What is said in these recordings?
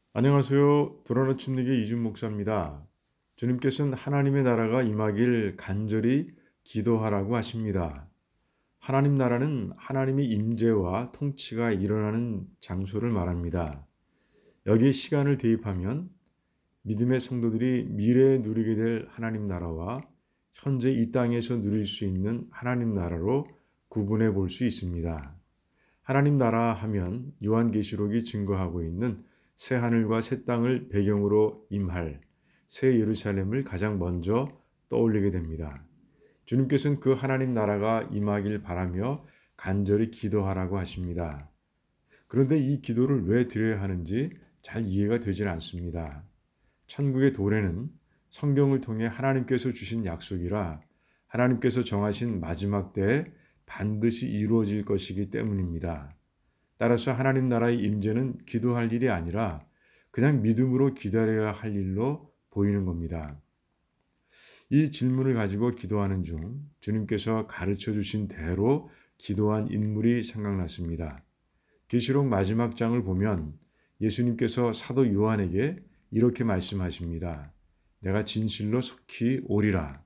안녕하세요. 도라노 침례교 이준 목사입니다. 주님께서는 하나님의 나라가 임하길 간절히 기도하라고 하십니다. 하나님 나라는 하나님의 임재와 통치가 일어나는 장소를 말합니다. 여기에 시간을 대입하면 믿음의 성도들이 미래에 누리게 될 하나님 나라와 현재 이 땅에서 누릴 수 있는 하나님 나라로 구분해 볼 수 있습니다. 하나님 나라 하면 요한계시록이 증거하고 있는 새 하늘과 새 땅을 배경으로 임할 새 예루살렘을 가장 먼저 떠올리게 됩니다. 주님께서는 그 하나님 나라가 임하길 바라며 간절히 기도하라고 하십니다. 그런데 이 기도를 왜 드려야 하는지 잘 이해가 되질 않습니다. 천국의 도래는 성경을 통해 하나님께서 주신 약속이라 하나님께서 정하신 마지막 때에 반드시 이루어질 것이기 때문입니다. 따라서 하나님 나라의 임재는 기도할 일이 아니라 그냥 믿음으로 기다려야 할 일로 보이는 겁니다. 이 질문을 가지고 기도하는 중 주님께서 가르쳐 주신 대로 기도한 인물이 생각났습니다. 계시록 마지막 장을 보면 예수님께서 사도 요한에게 이렇게 말씀하십니다. 내가 진실로 속히 오리라.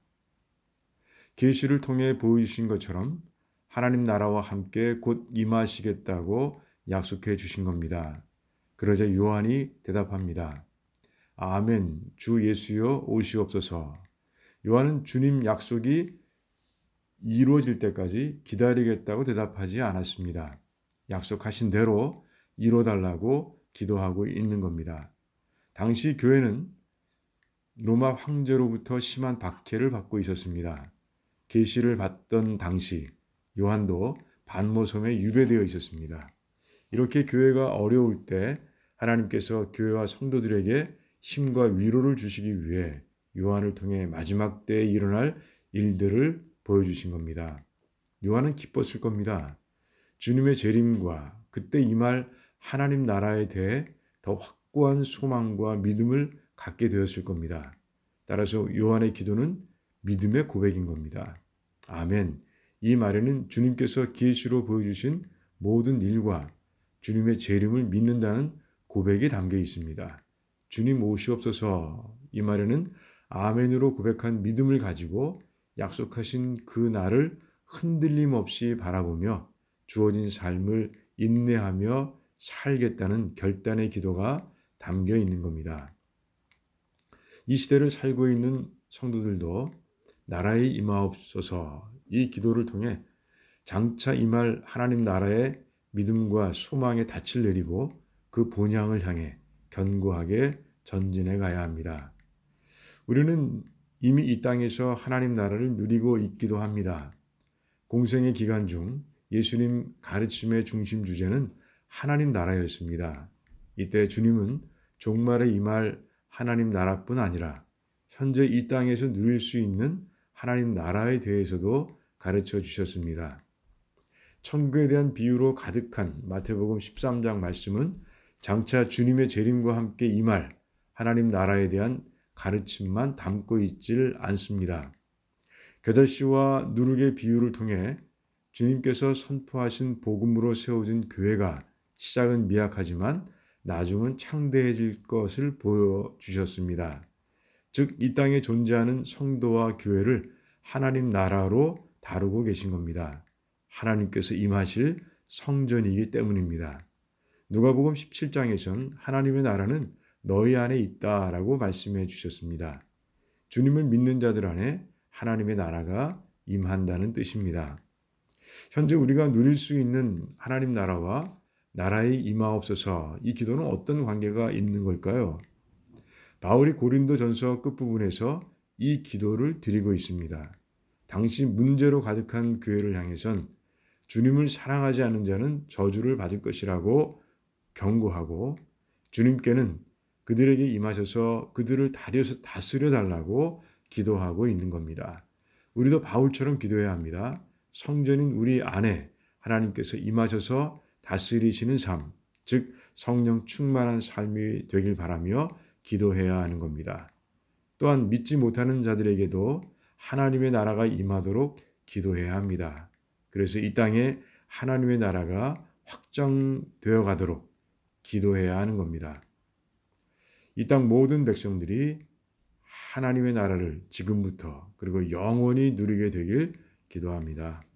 계시를 통해 보여주신 것처럼 하나님 나라와 함께 곧 임하시겠다고 약속해 주신 겁니다. 그러자 요한이 대답합니다. 아멘, 주 예수여 오시옵소서. 요한은 주님 약속이 이루어질 때까지 기다리겠다고 대답하지 않았습니다. 약속하신 대로 이뤄달라고 기도하고 있는 겁니다. 당시 교회는 로마 황제로부터 심한 박해를 받고 있었습니다. 계시를 받던 당시 요한도 반모섬에 유배되어 있었습니다. 이렇게 교회가 어려울 때 하나님께서 교회와 성도들에게 힘과 위로를 주시기 위해 요한을 통해 마지막 때에 일어날 일들을 보여주신 겁니다. 요한은 기뻤을 겁니다. 주님의 재림과 그때 임할 하나님 나라에 대해 더 확고한 소망과 믿음을 갖게 되었을 겁니다. 따라서 요한의 기도는 믿음의 고백인 겁니다. 아멘. 이 말에는 주님께서 계시로 보여주신 모든 일과 주님의 재림을 믿는다는 고백이 담겨 있습니다. 주님 오시옵소서. 이 말에는 아멘으로 고백한 믿음을 가지고 약속하신 그 날을 흔들림 없이 바라보며 주어진 삶을 인내하며 살겠다는 결단의 기도가 담겨 있는 겁니다. 이 시대를 살고 있는 성도들도 나라의 임하옵소서 이 기도를 통해 장차 임할 하나님 나라의 믿음과 소망의 닻을 내리고 그 본향을 향해 견고하게 전진해 가야 합니다. 우리는 이미 이 땅에서 하나님 나라를 누리고 있기도 합니다. 공생의 기간 중 예수님 가르침의 중심 주제는 하나님 나라였습니다. 이때 주님은 종말에 임할 하나님 나라뿐 아니라 현재 이 땅에서 누릴 수 있는 하나님 나라에 대해서도 가르쳐 주셨습니다. 천국에 대한 비유로 가득한 마태복음 13장 말씀은 장차 주님의 재림과 함께 임할 하나님 나라에 대한 가르침만 담고 있질 않습니다. 겨자씨와 누룩의 비유를 통해 주님께서 선포하신 복음으로 세워진 교회가 시작은 미약하지만 나중은 창대해질 것을 보여주셨습니다. 즉, 이 땅에 존재하는 성도와 교회를 하나님 나라로 다루고 계신 겁니다. 하나님께서 임하실 성전이기 때문입니다. 누가복음 17장에선 하나님의 나라는 너희 안에 있다라고 말씀해 주셨습니다. 주님을 믿는 자들 안에 하나님의 나라가 임한다는 뜻입니다. 현재 우리가 누릴 수 있는 하나님 나라와 나라의 임하옵소서 이 기도는 어떤 관계가 있는 걸까요? 바울이 고린도전서 끝부분에서 이 기도를 드리고 있습니다. 당시 문제로 가득한 교회를 향해선 주님을 사랑하지 않는 자는 저주를 받을 것이라고 경고하고 주님께는 그들에게 임하셔서 그들을 다스려 달라고 기도하고 있는 겁니다. 우리도 바울처럼 기도해야 합니다. 성전인 우리 안에 하나님께서 임하셔서 다스리시는 삶, 즉 성령 충만한 삶이 되길 바라며 기도해야 하는 겁니다. 또한 믿지 못하는 자들에게도 하나님의 나라가 임하도록 기도해야 합니다. 그래서 이 땅에 하나님의 나라가 확정되어 가도록 기도해야 하는 겁니다. 이 땅 모든 백성들이 하나님의 나라를 지금부터 그리고 영원히 누리게 되길 기도합니다.